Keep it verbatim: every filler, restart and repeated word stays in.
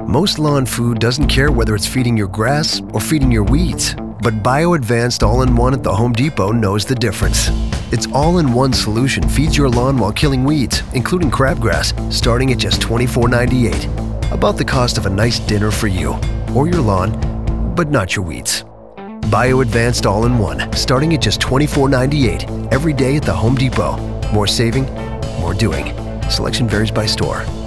Most lawn food doesn't care whether it's feeding your grass or feeding your weeds, but Bio Advanced All-in-One at the Home Depot knows the difference. Its all-in-one solution feeds your lawn while killing weeds, including crabgrass, starting at just twenty-four ninety-eight. About the cost of a nice dinner for you or your lawn, but not your weeds. Bio Advanced All-in-One, starting at just twenty-four ninety-eight every day at the Home Depot. More saving, more doing. Selection varies by store.